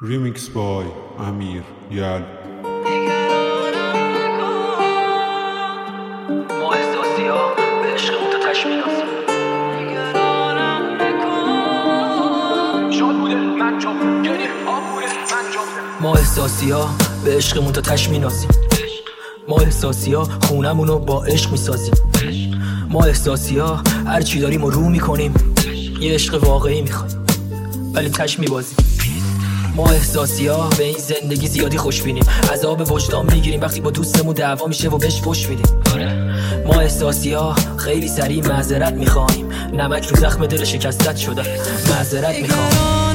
Remix by Amir Yal. ما احساسی ها به عشق اون تا تش می‌نازیم. شاد بوده من جا بودم، گریه آب بوده من جا بودم. ما احساسی ها به عشقمون تا تش می‌نازیم. ما احساسی ها خونمونو با عشق می‌سازیم. ما احساسی ها هر چی داریم و رو می‌کنیم. یه عشق واقعی می‌خوایم ولی تش می‌بازیم. ما احساسی ها به این زندگی زیادی خوش بینیم. عذاب وجدان میگیریم وقتی با دوستمون دعوا میشه و بهش فحش میدیم. ما احساسی ها خیلی سریع معذرت میخوایم. نمک رو زخم دل شکستت شده معذرت میخوایم.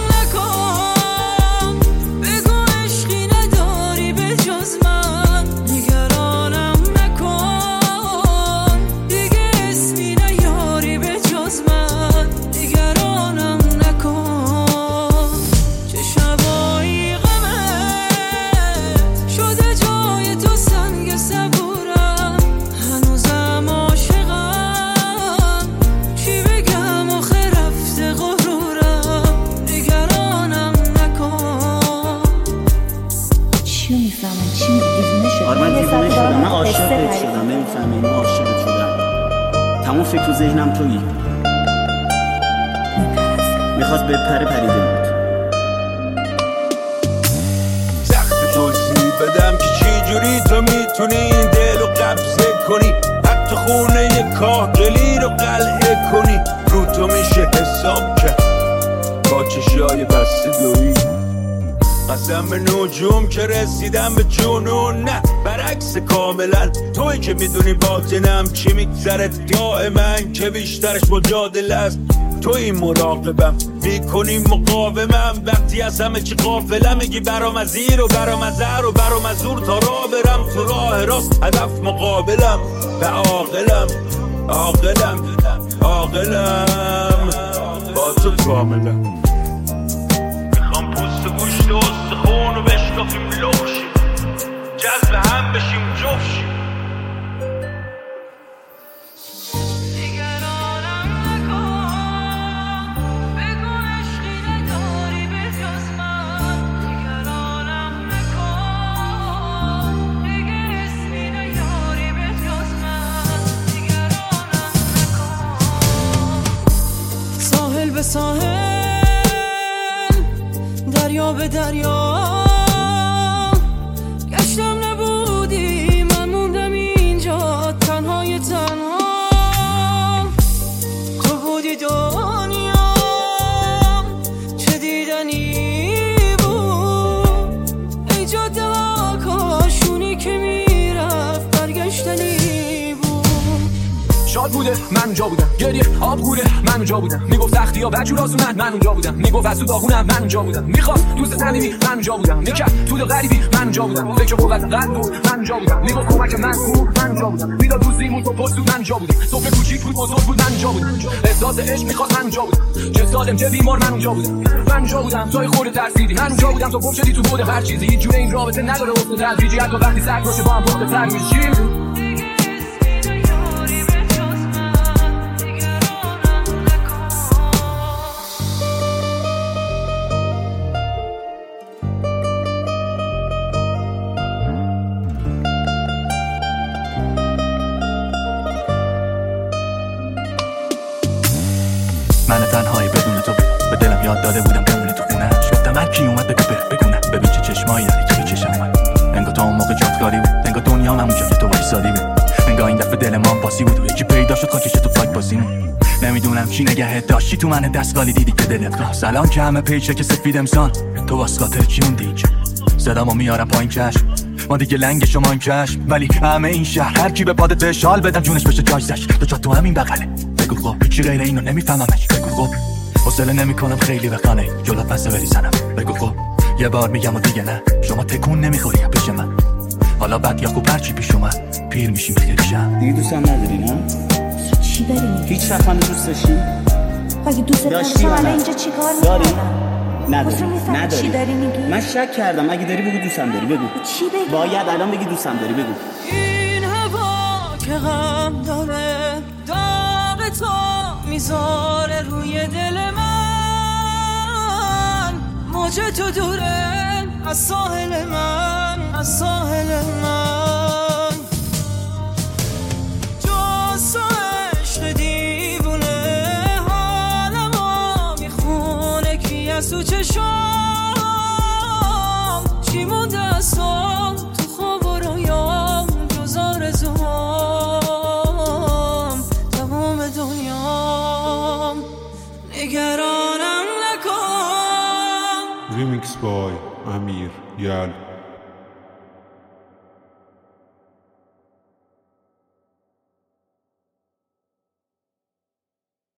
من دیوونه شدم، من عاشقت شدم، نمیفهمی من عاشقت شدم. تمام فکر تو ذهنم تویی. میخواست بپره پریده بود. سخت توضیح بدم که چی جوری تو میتونی این دل رو قبضه کنی، حتی خونه کاهگلی رو قلعه کنی. رو تو میشه حساب کرد با چشای بسته دویی. قسم به نجوم که رسیدم به جنون، نه برعکس کاملا. توی که میدونی باطنم چی میگذره، دعای من که بیشترش مجادله است. توی مراقبم میکنی مقاومم وقتی از همه چی غافلم. میگی برام از این و برام از هر و برام از اون تا راه برم تو راه راست. هدف مقابلم و عاقلم با تو کاملم. پوست گوشت و استخون رو بشکافیم لخشیم، جذب هم بشیم جفشیم. نگرانم نکن بگو عشقی نداری به جز من. نگرانم نکن دیگه اسمی نیاری به جز من. نگرانم نکن ساحل به ساحل دریا به دریا گشتم نبودی من موندم اینجا تنهای تنها. تو بودی دنیا چه دیدنی بود. ای جاده ها کاشونی که میرفت برگشتنی بود. شاد بوده من اونجا بودم، گریه آب بوده من اونجا بودم. میگفت سختی ها بجور آزونن من اونجا بودم. میگفت از تو داغونم من اونجا بودم. میخواست دوست صمیمی من اونجا بودم. میکرد تو دل غریبی من اونجا بودم. فکر قوت قلب بود من اونجا بودم. میگفت کمک من کو من اونجا بودم. میداد دوستیمون تو پست من اونجا بودم. سفره کوچیک بود بزرگ بود من اونجا بودم. احساس عشق میخواست من اونجا بودم. چه سالم چه بیمار من اونجا بودم. من اونجا بودم توی خورده ترسیدی من اونجا بودم. تو گم شدی تو بود هر چیزی. هیچ جوره این رابطه نداره حسن تدریجی. حتی وقتی سر باشه با هم پشت سر میشیم. من تنهایی بدون تو به دلم یاد داده بودم بمونه تو خونه‌اش. گفتم هر کی اومد بگو بگونه ببین چه چشمایی داری که چشم اومد. انگار تو اون موقع جاتگاری بود، انگار دنیا همونجا که تو وایسادی بود. انگار این دفعه دل ما باسی بود و یکی پیدا شد خاکش تو پاک باسیمون. نمیدونم چی نگهت داشتی تو من دستگالی دیدی که دلت خواه. سلام که همه پیچه که سفید امسان تو واسقاطر چی موندی اینجا. صدامو میارم پایین چشم ما دیگه لنگ شما این چشم. ولی همه این شهر هر کی به پادت بهش حال بدم جونش بشه جایزش. تو جا تو همین بغله بگو خب هیچی غیر اینو نمیفهممش. بگو خب حوصله نمیکنم خیلی به خانه جلوت پس بریزنم. بگو خب یه بار میگم و دیگه نه شما تکون نمیخوری پیش من. حالا بعد یا خوب هرچی پیش اومد پیر میشیم خیلی شم. دیگه دوستم نداری نه؟ چی داری میگی؟ هیچ وقت من دوست داشتی؟ اگه دوست داشتی الان اینجا چیکار داری؟ می‌کنی؟ نداری. چی داری میگی؟ من شک کردم. اگه داری بگو دوستم داری بگو. چی بگی؟ باید الان بگی دوستم داری بگو. این هوا که غم داره داغ تو میذاره روی دل من. موج تو دوره از ساحل من، از ساحل من. جز تو عشق دیوونه حالمو میخونه، کی از تو چشام چی مونده از تو خواب و رویام، جز آرزوام تمام دنیام. نگرانم نکن. Remix by Amir Yal.